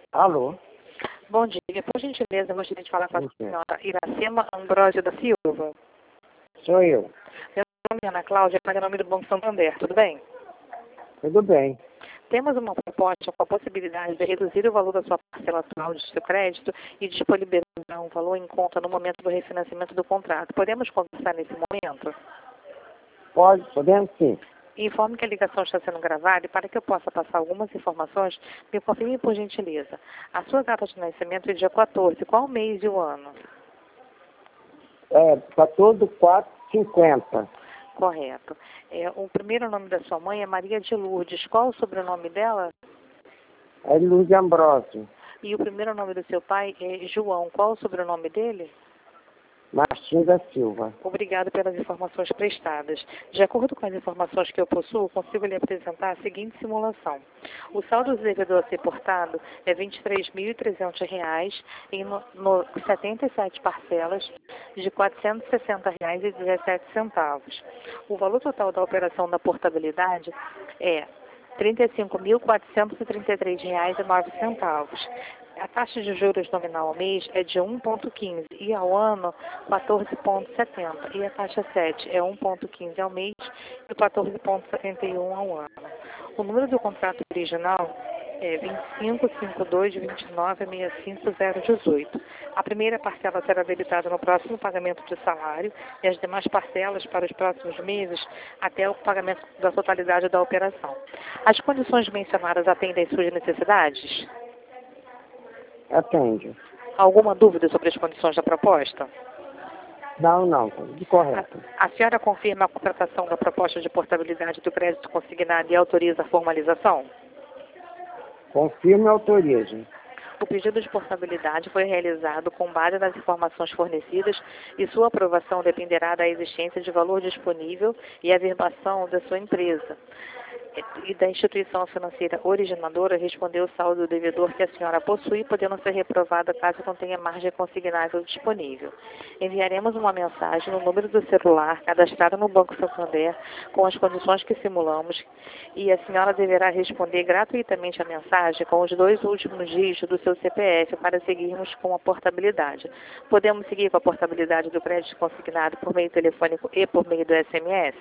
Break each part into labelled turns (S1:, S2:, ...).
S1: Alô?
S2: Bom dia. Por gentileza, eu gostaria de falar com a
S1: Bom dia.
S2: senhora Iracema Ambrósio da Silva.
S1: Sou eu.
S2: Meu nome é Ana Cláudia, em nome do Banco Santander, tudo bem?
S1: Tudo bem.
S2: Temos uma proposta com a possibilidade de reduzir o valor da sua parcela atual de seu crédito e disponibilizar um valor em conta no momento do refinanciamento do contrato. Podemos conversar nesse momento?
S1: Podemos sim.
S2: Informe que a ligação está sendo gravada e para que eu possa passar algumas informações, me confirme por gentileza. A sua data de nascimento é dia 14. Qual o mês e o ano?
S1: 14.450.
S2: Correto. O primeiro nome da sua mãe é Maria de Lourdes. Qual o sobrenome dela?
S1: É Luiz Ambrósio.
S2: E o primeiro nome do seu pai é João. Qual o sobrenome dele?
S1: Martins da Silva.
S2: Obrigado pelas informações prestadas. De acordo com as informações que eu possuo, consigo lhe apresentar a seguinte simulação. O saldo do devedor a ser portado é R$ 23.300 em 77 parcelas de R$ 460,17. O valor total da operação da portabilidade é R$ 35.433,09. A taxa de juros nominal ao mês é de 1,15 e ao ano 14,70. E a taxa 7 é 1,15 ao mês e 14,71 ao ano. O número do contrato original é 2552296518. A primeira parcela será debitada no próximo pagamento de salário e as demais parcelas para os próximos meses até o pagamento da totalidade da operação. As condições mencionadas atendem às suas necessidades?
S1: Atende.
S2: Alguma dúvida sobre as condições da proposta?
S1: Não, tudo correto.
S2: A senhora confirma a contratação da proposta de portabilidade do crédito consignado e autoriza a formalização?
S1: Confirme e autorize.
S2: O pedido de portabilidade foi realizado com base nas informações fornecidas e sua aprovação dependerá da existência de valor disponível e a verbação da sua empresa e da instituição financeira originadora responder o saldo do devedor que a senhora possui, podendo ser reprovada caso não tenha margem consignável disponível. Enviaremos uma mensagem no número do celular cadastrado no Banco Santander com as condições que simulamos e a senhora deverá responder gratuitamente a mensagem com os 2 últimos dígitos do seu CPF para seguirmos com a portabilidade. Podemos seguir com a portabilidade do crédito consignado por meio telefônico e por meio do SMS?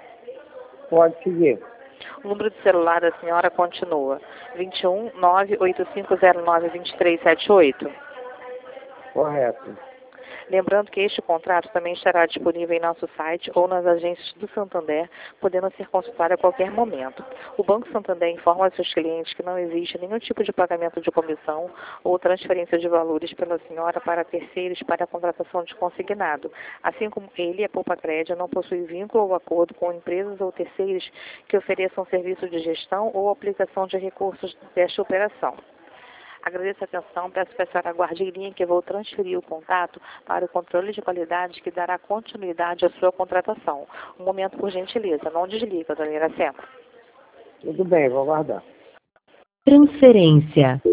S1: Pode seguir.
S2: O número de celular da senhora continua 21 98509 2378.
S1: Correto.
S2: Lembrando que este contrato também estará disponível em nosso site ou nas agências do Santander, podendo ser consultado a qualquer momento. O Banco Santander informa aos seus clientes que não existe nenhum tipo de pagamento de comissão ou transferência de valores pela senhora para terceiros para a contratação de consignado. Assim como ele, a Poupa Crédito não possui vínculo ou acordo com empresas ou terceiros que ofereçam serviço de gestão ou aplicação de recursos desta operação. Agradeço a atenção, peço que a senhora aguarde em linha que eu vou transferir o contato para o controle de qualidade que dará continuidade à sua contratação. Um momento, por gentileza, não desliga, dona Iracema.
S1: Tudo bem, vou aguardar.
S3: Transferência.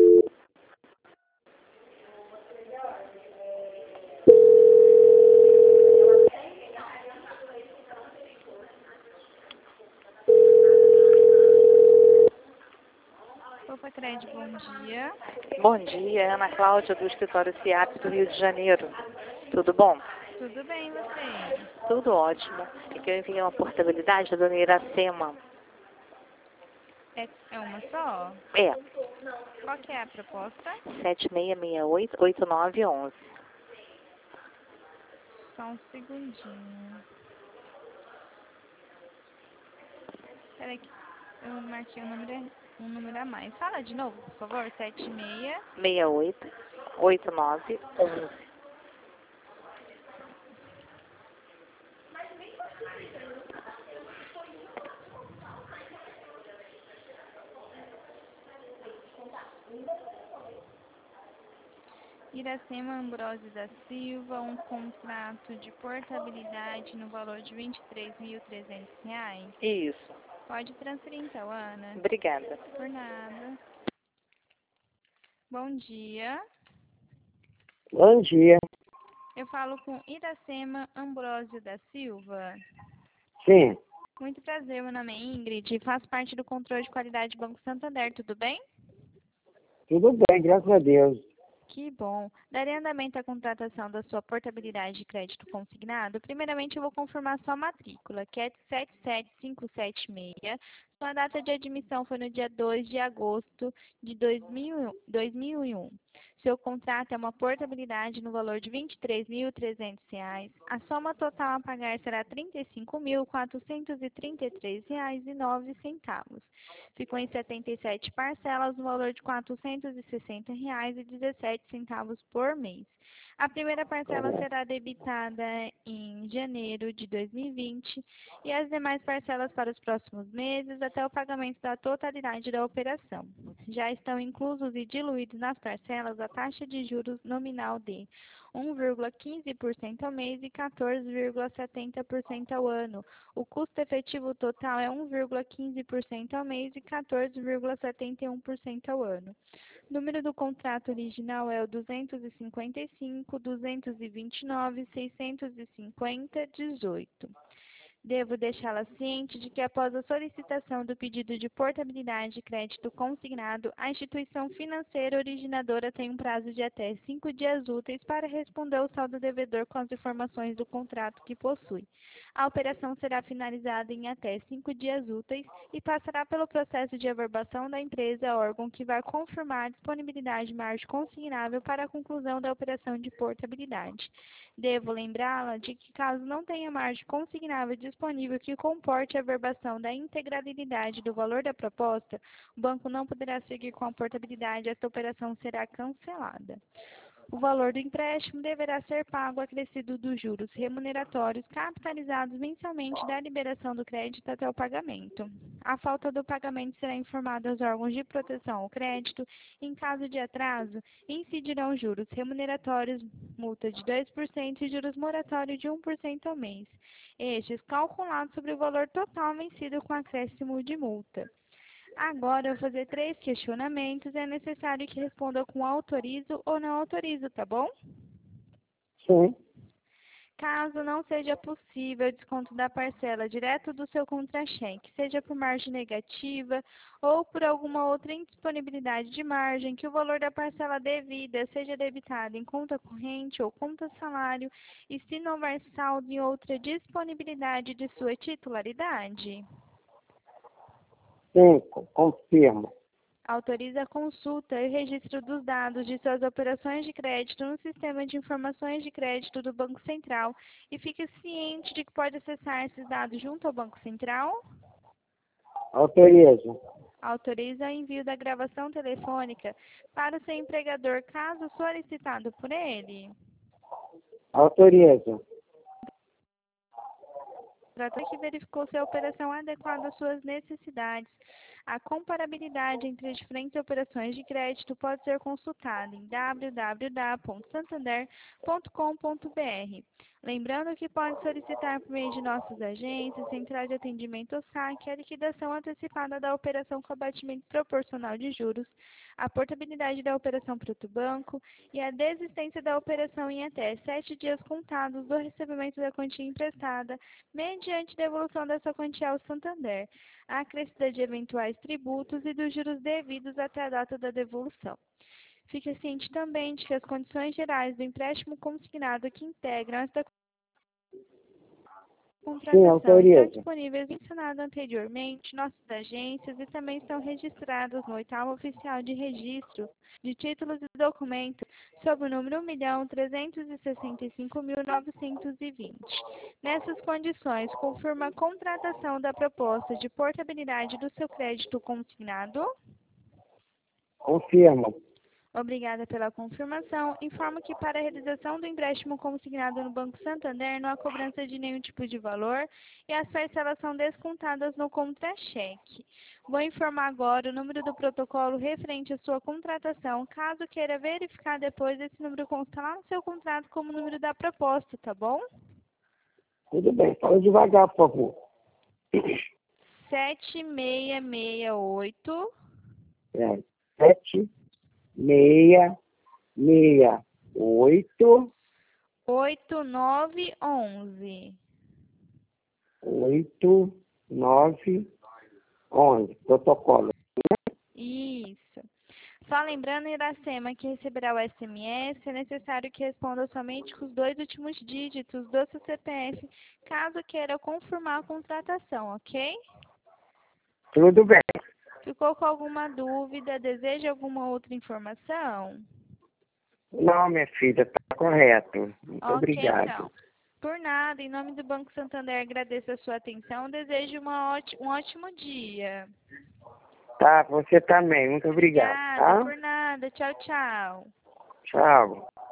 S4: Poupa Crédito, bom dia.
S2: Bom dia, Ana Cláudia, do escritório CIAP do Rio de Janeiro. Tudo bom?
S4: Tudo bem, você?
S2: Tudo ótimo. E que eu enviei uma portabilidade da dona Iracema.
S4: É uma só?
S2: É,
S4: Qual que é a proposta?
S2: 7668-8911.
S4: Só um segundinho. Peraí que eu marquei um número a mais. Fala de novo, por favor. 76.
S2: 68-8911.
S4: Iracema Ambrósio da Silva, um contrato de portabilidade no valor de R$ 23.300.
S2: Isso.
S4: Pode transferir então, Ana.
S2: Obrigada.
S4: Por nada. Bom dia.
S1: Bom dia.
S4: Eu falo com Iracema Ambrósio da Silva.
S1: Sim,
S4: Muito prazer, meu nome é Ingrid e faço parte do controle de qualidade do Banco Santander, tudo bem?
S1: Tudo bem, graças a Deus.
S4: Que bom. Daria andamento à contratação da sua portabilidade de crédito consignado? Primeiramente, eu vou confirmar sua matrícula, que é 77576. Sua data de admissão foi no dia 2 de agosto de 2001. Seu contrato é uma portabilidade no valor de R$ 23.300. A soma total a pagar será R$ 35.433,09. Ficou em 77 parcelas no valor de R$ 460,17 por mês. A primeira parcela será debitada em janeiro de 2020 e as demais parcelas para os próximos meses até o pagamento da totalidade da operação. Já estão inclusos e diluídos nas parcelas a taxa de juros nominal de 1,15% ao mês e 14,70% ao ano. O custo efetivo total é 1,15% ao mês e 14,71% ao ano. O número do contrato original é o 255-229-650-18. Devo deixá-la ciente de que após a solicitação do pedido de portabilidade de crédito consignado, a instituição financeira originadora tem um prazo de até 5 dias úteis para responder ao saldo devedor com as informações do contrato que possui. A operação será finalizada em até 5 dias úteis e passará pelo processo de averbação da empresa, órgão que vai confirmar a disponibilidade de margem consignável para a conclusão da operação de portabilidade. Devo lembrá-la de que, caso não tenha margem consignável disponível que comporte a averbação da integralidade do valor da proposta, o banco não poderá seguir com a portabilidade e esta operação será cancelada. O valor do empréstimo deverá ser pago acrescido dos juros remuneratórios capitalizados mensalmente da liberação do crédito até o pagamento. A falta do pagamento será informada aos órgãos de proteção ao crédito. Em caso de atraso, incidirão juros remuneratórios, multa de 2% e juros moratórios de 1% ao mês. Estes calculados sobre o valor total vencido com acréscimo de multa. Agora eu vou fazer 3 questionamentos e é necessário que responda com autorizo ou não autorizo, tá bom?
S1: Sim.
S4: Caso não seja possível o desconto da parcela direto do seu contra-cheque, seja por margem negativa ou por alguma outra indisponibilidade de margem, que o valor da parcela devida seja debitado em conta corrente ou conta salário e se não houver saldo em outra disponibilidade de sua titularidade.
S1: Sim, confirmo.
S4: Autoriza a consulta e registro dos dados de suas operações de crédito no Sistema de Informações de Crédito do Banco Central e fique ciente de que pode acessar esses dados junto ao Banco Central.
S1: Autorizo.
S4: Autoriza o envio da gravação telefônica para o seu empregador, caso solicitado por ele.
S1: Autorizo.
S4: Que verificou se a operação é adequada às suas necessidades. A comparabilidade entre as diferentes operações de crédito pode ser consultada em www.santander.com.br. Lembrando que pode solicitar por meio de nossas agências, Central de Atendimento ou SAC, a liquidação antecipada da operação com abatimento proporcional de juros, a portabilidade da operação para outro banco e a desistência da operação em até 7 dias contados do recebimento da quantia emprestada, mediante devolução dessa quantia ao Santander, a acrescida de eventuais tributos e dos juros devidos até a data da devolução. Fique ciente também de que as condições gerais do empréstimo consignado que integram esta contratação estão disponíveis mencionado anteriormente, nossas agências e também estão registradas no 8º Oficial de Registro de Títulos e Documentos sob o número 1.365.920. Nessas condições, confirma a contratação da proposta de portabilidade do seu crédito consignado?
S1: Confirmo.
S4: Obrigada pela confirmação. Informo que para a realização do empréstimo consignado no Banco Santander não há cobrança de nenhum tipo de valor e as parcelas são descontadas no contra-cheque. Vou informar agora o número do protocolo referente à sua contratação. Caso queira verificar depois, esse número consta lá no seu contrato como número da proposta, tá bom?
S1: Tudo bem, fala devagar, por favor.
S4: 7668
S1: É, 7668
S4: 8911.
S1: 8911. Protocolo.
S4: Isso. Só lembrando, Iracema, que receberá o SMS, é necessário que responda somente com os 2 últimos dígitos do seu CPF, caso queira confirmar a contratação, ok?
S1: Tudo bem.
S4: Ficou com alguma dúvida? Deseja alguma outra informação?
S1: Não, minha filha, tá correto. Muito
S4: Ok,
S1: obrigado.
S4: então. Por nada, em nome do Banco Santander, agradeço a sua atenção. Desejo um ótimo dia.
S1: Tá, você também. Muito obrigado,
S4: Obrigada,
S1: tá?
S4: por nada. Tchau, tchau.
S1: Tchau.